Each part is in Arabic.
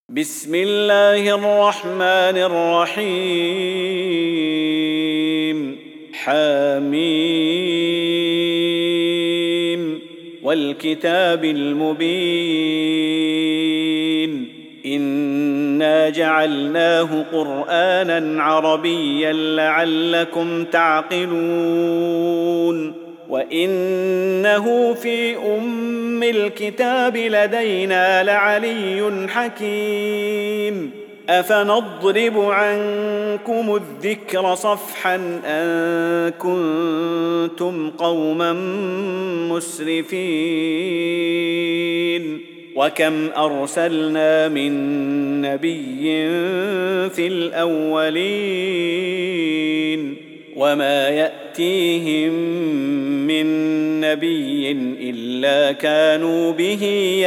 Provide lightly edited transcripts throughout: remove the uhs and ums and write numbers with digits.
بسم الله الرحمن الرحيم حميم والكتاب المبين إنا جعلناه قرآنا عربيا لعلكم تعقلون وإنه في أم الكتاب لدينا لعلي حكيم أفنضرب عنكم الذكر صفحا أن كنتم قوما مسرفين وكم أرسلنا من نبي في الأولين وما يأتيهم من نبي إلا كانوا به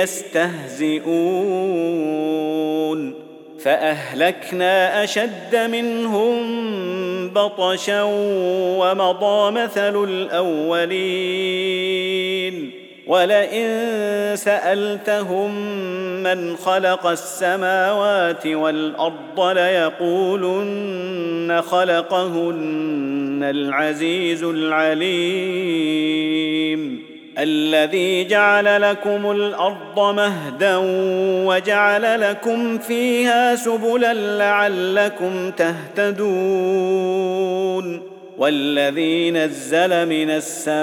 يستهزئون فأهلكنا أشد منهم بطشا ومضى مثل الأولين ولئن سألتهم من خلق السماوات والأرض ليقولن خلقهن العزيز العليم الذي جعل لكم الأرض مهدا وجعل لكم فيها سبلا لعلكم تهتدون والذي نزل من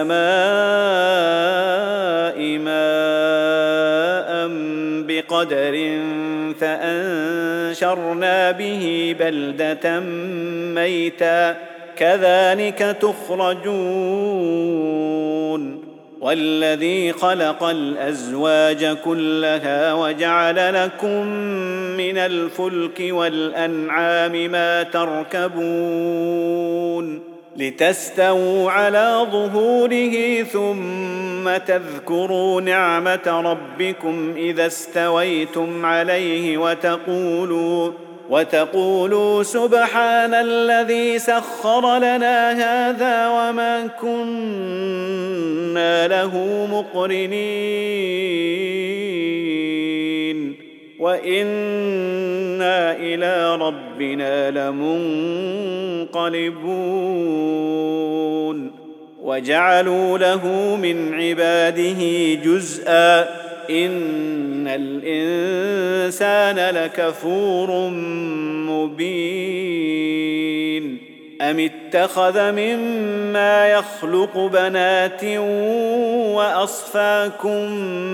السماء ماء بقدر فأنشرنا به بلدة ميتا كذلك تخرجون والذي خلق الأزواج كلها وجعل لكم من الفلك والأنعام ما تركبون لتستووا على ظهوره ثم تذكروا نعمة ربكم إذا استويتم عليه وتقولوا سبحان الذي سخر لنا هذا وما كنا له مقرنين وإنا إلى ربنا لمنقلبون وجعلوا له من عباده جزءا إن الإنسان لكفور مبين أم اتخذ مما يخلق بنات وأصفاكم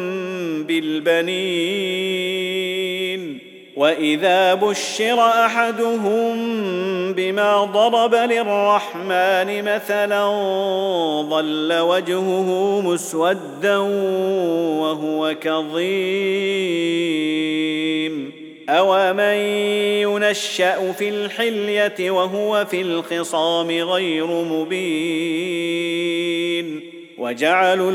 بالبنين وإذا بشر أحدهم بما ضرب للرحمن مثلا ظل وجهه مسودا وهو كظيم أومن ينشأ في الحلية وهو في الخصام غير مبين وجعلوا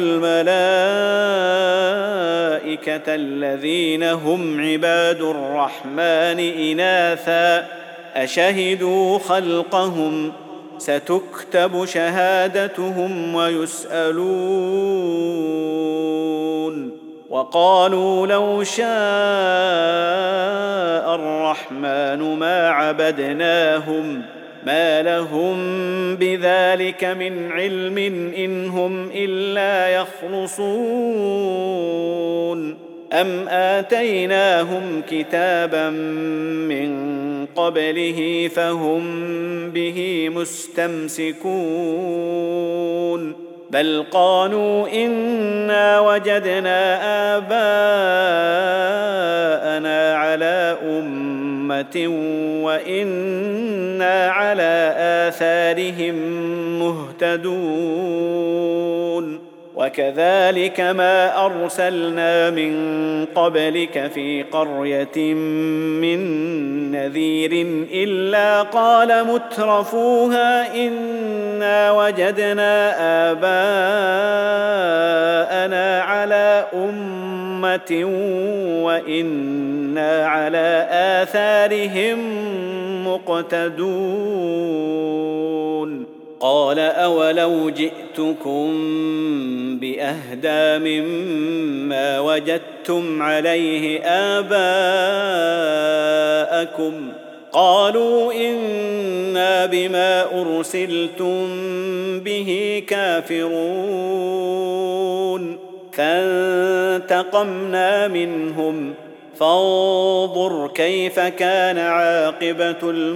الملائكة الذين هم عباد الرحمن إناثا أشهدوا خلقهم ستكتب شهادتهم ويسألون وقالوا لو شاء الرحمن ما عبدناهم ما لهم بذلك من علم إن هم إلا يخرصون أم آتيناهم كتابا من قبله فهم به مستمسكون بل قالوا إنا وجدنا آباءنا على أمة وإنا على آثارهم مهتدون وكذلك ما أرسلنا من قبلك في قرية من نذير إلا قال مترفوها إنا وجدنا آباءنا على أمة وإنا على آثارهم مقتدون قال أولو جئتكم بأهدى مما وجدتم عليه آباءكم آباءكم قالوا إنا بما أرسلتم به كافرون فانتقمنا منهم فانظر كيف كان عاقبة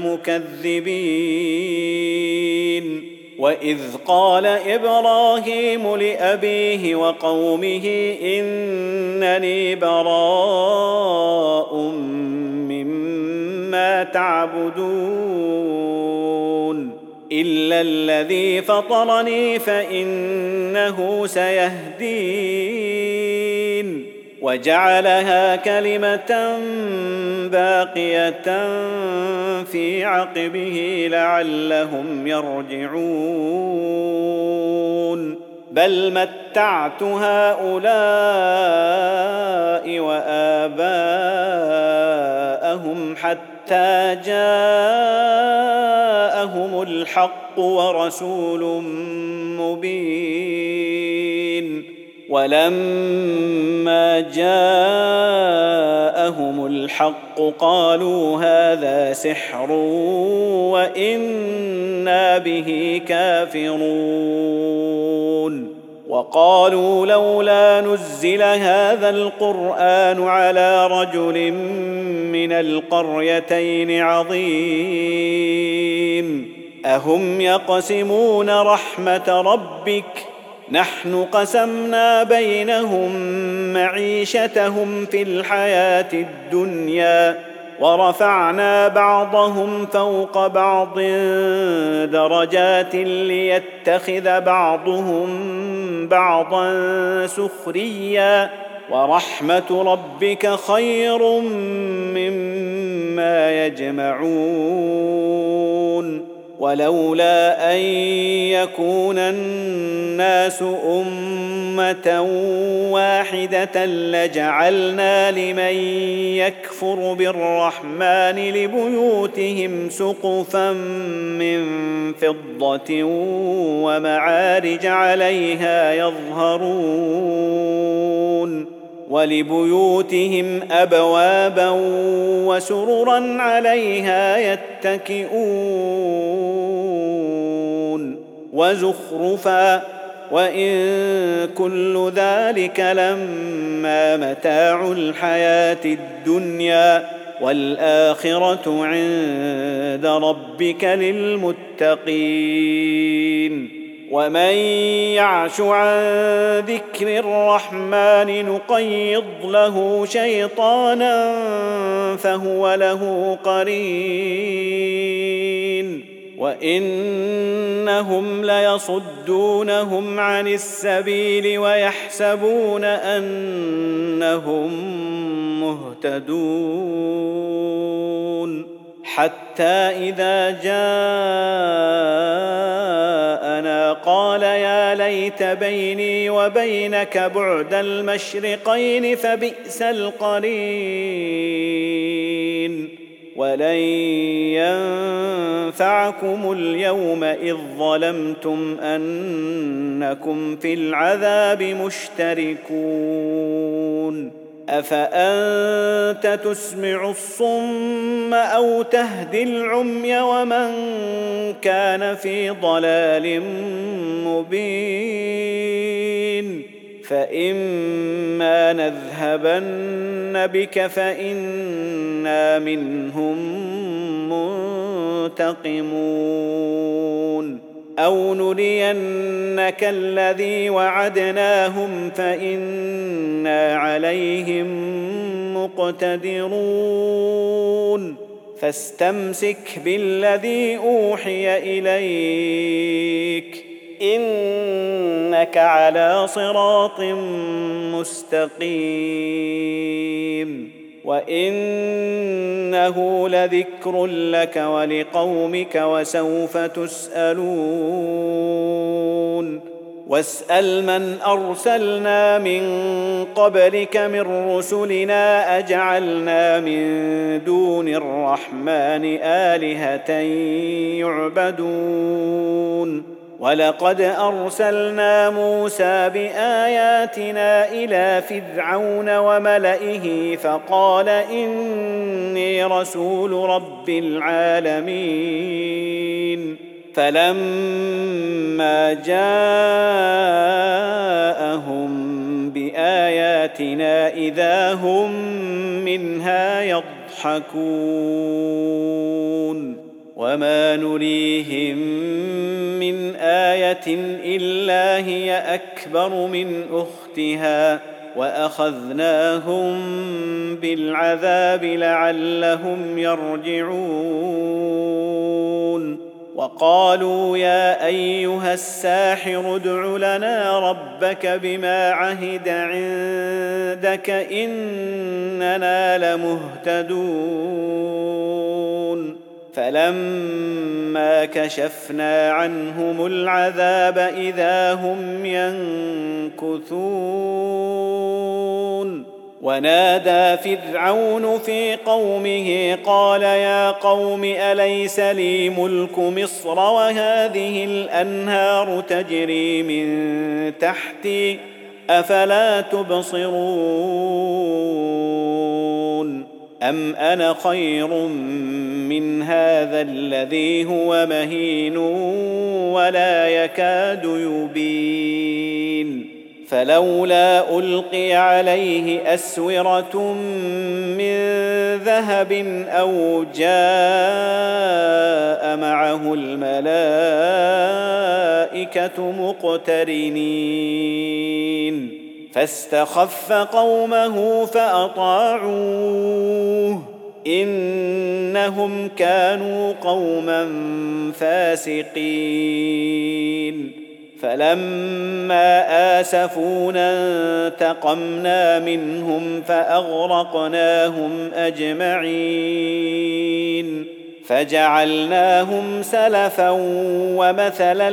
المكذبين وإذ قال إبراهيم لأبيه وقومه إنني براء مما تعبدون إلا الذي فطرني فإنه سيهدين وجعلها كلمة باقية في عقبه لعلهم يرجعون بل متعت هؤلاء وآباءهم حتى جاءهم الحق ورسول مبين ولما جاءهم الحق قالوا هذا سحر وإنا به كافرون وقالوا لولا نزل هذا القرآن على رجل من القريتين عظيم أهم يقسمون رحمة ربك نحن قسمنا بينهم معيشتهم في الحياة الدنيا ورفعنا بعضهم فوق بعض درجات ليتخذ بعضهم بعضا سخريا ورحمة ربك خير مما يجمعون ولولا أن يكون الناس أمة واحدة لجعلنا لمن يكفر بالرحمن لبيوتهم سقفا من فضة ومعارج عليها يظهرون ولبيوتهم أبوابا وسررا عليها يتكئون وزخرفا وإن كل ذلك لما متاع الحياة الدنيا والآخرة عند ربك للمتقين ومن يعش عن ذكر الرحمن نقيض له شيطانا فهو له قرين وإنهم ليصدونهم عن السبيل ويحسبون أنهم مهتدون حتى إذا جاءنا قال يا ليت بيني وبينك بعد المشرقين فبئس القرين ولن ينفعكم اليوم إذ ظلمتم أنكم في العذاب مشتركون أفأنت تسمع الصم أو تهدي العمي ومن كان في ضلال مبين فإما نذهبن بك فإنا منهم منتقمون أو نرينك الذي وعدناهم فإنا عليهم مقتدرون فاستمسك بالذي أوحي إليك إنك على صراط مستقيم وإنه لذكر لك ولقومك وسوف تسألون واسأل من أرسلنا من قبلك من رسلنا أجعلنا من دون الرحمن آلهة يعبدون ولقد أرسلنا موسى بآياتنا إلى فرعون وملئه فقال إني رسول رب العالمين فلما جاءهم بآياتنا إذا هم منها يضحكون وما نريهم من آية إلا هي أكبر من أختها وأخذناهم بالعذاب لعلهم يرجعون وقالوا يا أيها الساحر ادع لنا ربك بما عهد عندك إننا لمهتدون فلما كشفنا عنهم العذاب إذا هم ينكثون ونادى فرعون في قومه قال يا قوم أليس لي ملك مصر وهذه الأنهار تجري من تحتي أفلا تبصرون أم أنا خير من هذا الذي هو مهين ولا يكاد يبين فلولا ألقي عليه أسورة من ذهب أو جاء معه الملائكة مقترنين فاستخف قومه فأطاعوه إنهم كانوا قوما فاسقين فلما آسفونا انتقمنا منهم فأغرقناهم أجمعين فجعلناهم سلفا ومثلا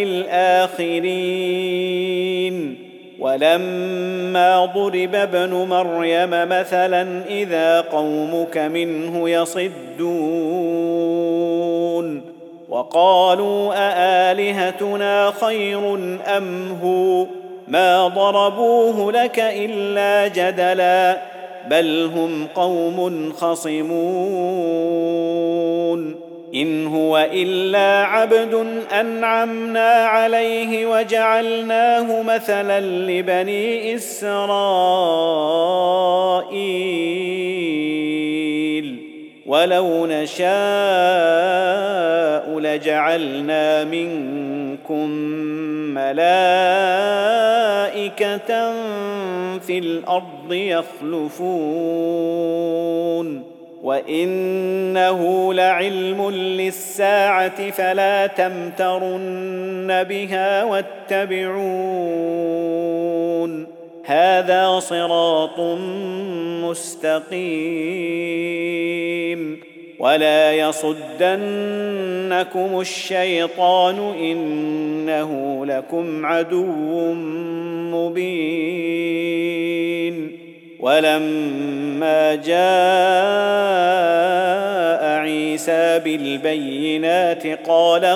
للآخرين ولما ضرب ابن مريم مثلا إذا قومك منه يصدون وقالوا أآلهتنا خير أم هو ما ضربوه لك إلا جدلا بل هم قوم خصمون إن هو إلا عبد أنعمنا عليه وجعلناه مثلا لبني إسرائيل ولو نشاء لجعلنا منكم ملائكة في الأرض يخلفون وإنه لعلم للساعة فلا تمترن بها واتبعون هذا صراط مستقيم ولا يصدنكم الشيطان إنه لكم عدو مبين ولما جاء عيسى بالبينات قال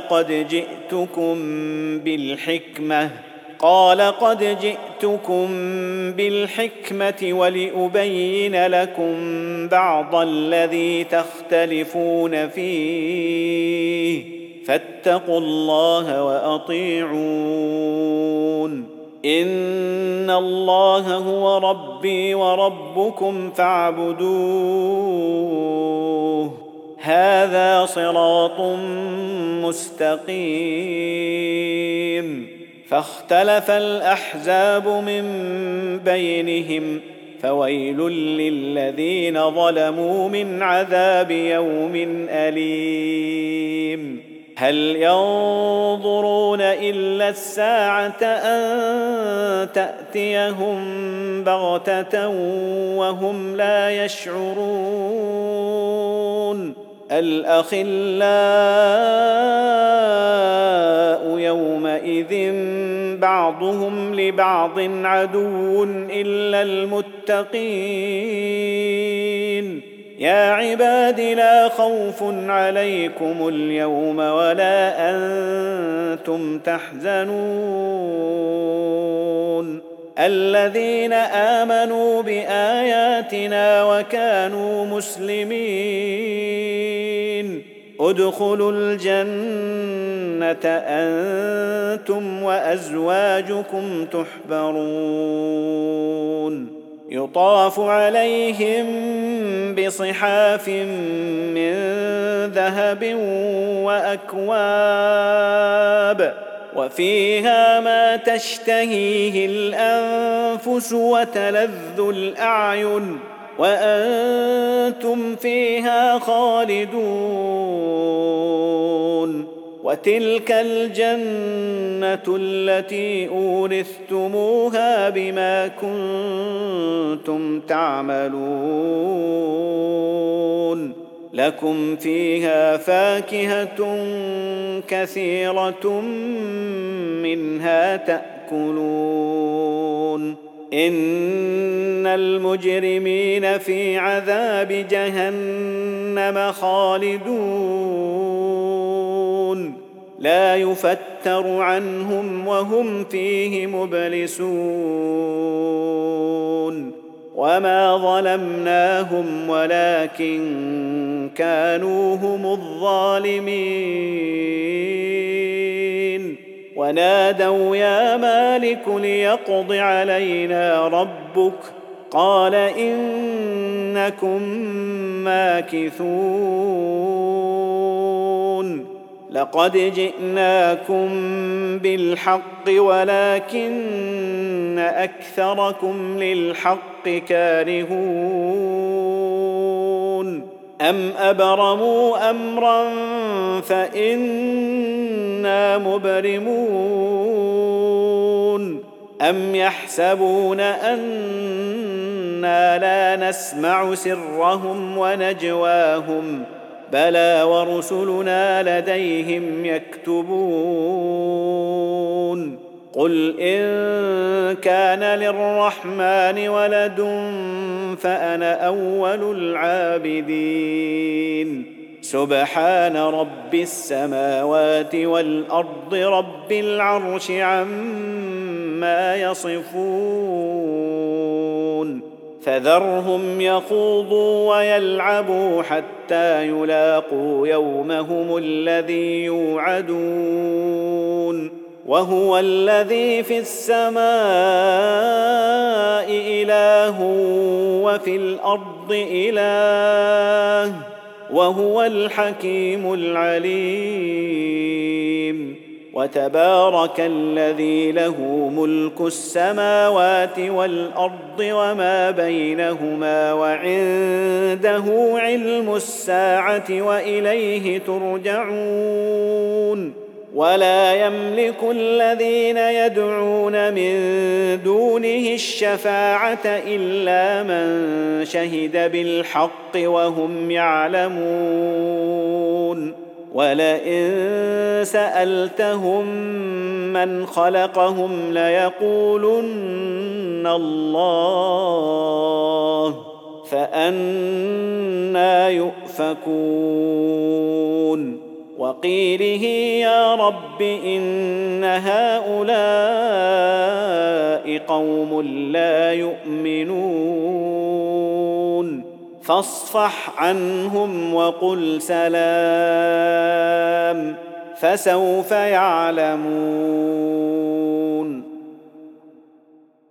قد جئتكم بالحكمة ولأبين لكم بعض الذي تختلفون فيه فاتقوا الله وأطيعون إن الله هو ربي وربكم فاعبدوه هذا صراط مستقيم فاختلف الأحزاب من بينهم فويل للذين ظلموا من عذاب يوم أليم هل ينظرون إلا الساعة أن تأتيهم بغتة وهم لا يشعرون الأخلاء يومئذ بعضهم لبعض عدو إلا المتقين يا عباد لا خوف عليكم اليوم ولا أنتم تحزنون الذين آمنوا بآياتنا وكانوا مسلمين ادخلوا الجنة أنتم وأزواجكم تحبرون يطاف عليهم بصحاف من ذهب وأكواب وفيها ما تشتهيه الأنفس وتلذ الأعين وأنتم فيها خالدون وتلك الجنة التي أورثتموها بما كنتم تعملون لكم فيها فاكهة كثيرة منها تأكلون إن المجرمين في عذاب جهنم خالدون لا يفتر عنهم وهم فيه مبلسون وما ظلمناهم ولكن كانوا هم الظالمين ونادوا يا مالك ليقض علينا ربك قال إنكم ماكثون لقد جئناكم بالحق ولكن أكثركم للحق كارهون أم أبرموا أمرا فإنا مبرمون أم يحسبون أنا لا نسمع سرهم ونجواهم بلى ورسلنا لديهم يكتبون قل إن كان للرحمن ولد فأنا أول العابدين سبحان رب السماوات والأرض رب العرش عما يصفون فذرهم يخوضوا ويلعبوا حتى يلاقوا يومهم الذي يوعدون وهو الذي في السماء إله وفي الأرض إله وهو الحكيم العليم وتبارك الذي له ملك السماوات والأرض وما بينهما وعنده علم الساعة وإليه ترجعون ولا يملك الذين يدعون من دونه الشفاعة إلا من شهد بالحق وهم يعلمون ولئن سألتهم من خلقهم ليقولن الله فأنى يؤفكون وقيله يا رب إن هؤلاء قوم لا يؤمنون فاصفح عنهم وقل سلام فسوف يعلمون